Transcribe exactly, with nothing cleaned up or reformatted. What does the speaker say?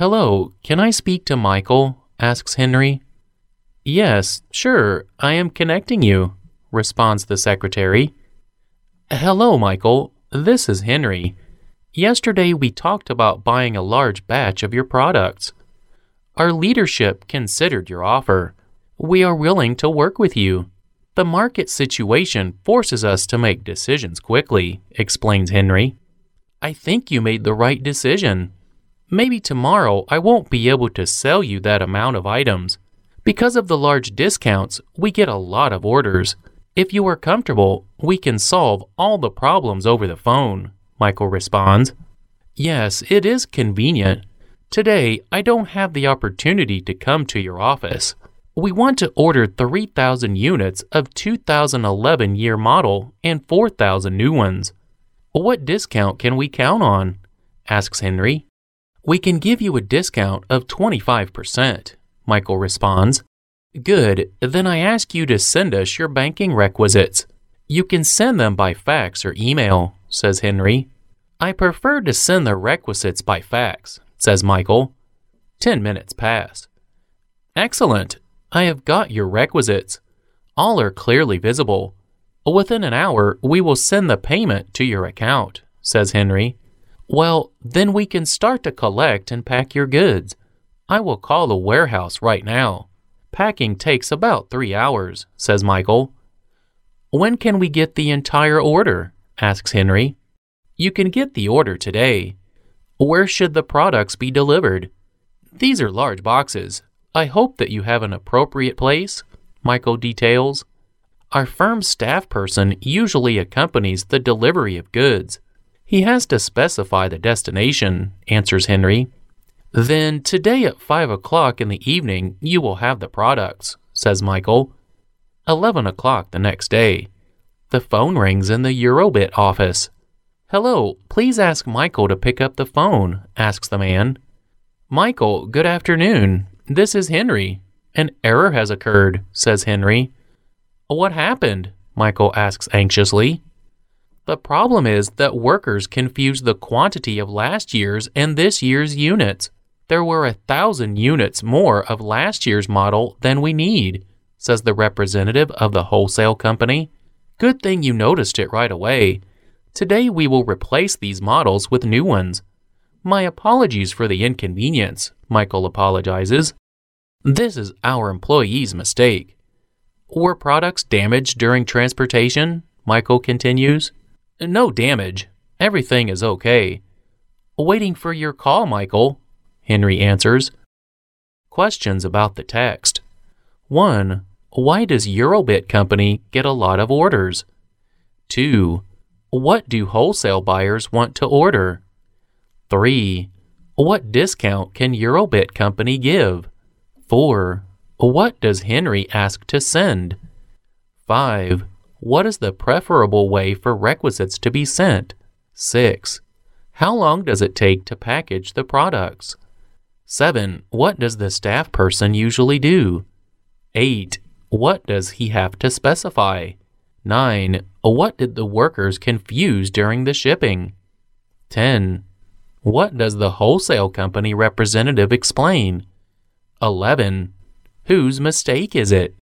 Hello, can I speak to Michael? Asks Henry. Yes, sure, I am connecting you, responds the secretary. Hello, Michael, this is Henry. Yesterday we talked about buying a large batch of your products. Our leadership considered your offer. We are willing to work with you. The market situation forces us to make decisions quickly, explains Henry. I think you made the right decision. Maybe tomorrow I won't be able to sell you that amount of items. Because of the large discounts, we get a lot of orders. If you are comfortable, we can solve all the problems over the phone, Michael responds. Yes, it is convenient. Today, I don't have the opportunity to come to your office. We want to order three thousand units of two thousand eleven year model and four thousand new ones. What discount can we count on? Asks Henry. We can give you a discount of twenty-five percent, Michael responds. Good, then I ask you to send us your banking requisites. You can send them by fax or email, says Henry. I prefer to send the requisites by fax, says Michael. Ten minutes pass. Excellent. I have got your requisites. All are clearly visible. Within an hour, we will send the payment to your account, says Henry. Well, then we can start to collect and pack your goods. I will call the warehouse right now. Packing takes about three hours, says Michael. When can we get the entire order? Asks Henry. You can get the order today. Where should the products be delivered? These are large boxes. I hope that you have an appropriate place, Michael details. Our firm's staff person usually accompanies the delivery of goods. He has to specify the destination, answers Henry. Then today at five o'clock in the evening you will have the products, says Michael. Eleven o'clock the next day. The phone rings in the Eurobit office. Hello, please ask Michael to pick up the phone, asks the man. Michael, good afternoon. This is Henry. An error has occurred, says Henry. What happened? Michael asks anxiously. The problem is that workers confused the quantity of last year's and this year's units. There were a thousand units more of last year's model than we need, says the representative of the wholesale company. Good thing you noticed it right away. Today we will replace these models with new ones. My apologies for the inconvenience, Michael apologizes. This is our employee's mistake. Were products damaged during transportation? Michael continues. No damage. Everything is okay. Waiting for your call, Michael, Henry answers. Questions about the text. one. Why does Eurobit Company get a lot of orders? two. What do wholesale buyers want to order? three. What discount can Eurobit Company give? four. What does Henry ask to send? five. What is the preferable way for requisites to be sent? six. How long does it take to package the products? seven. What does the staff person usually do? eight. What does he have to specify? nine. What did the workers confuse during the shipping? ten. What does the wholesale company representative explain? eleven. Whose mistake is it?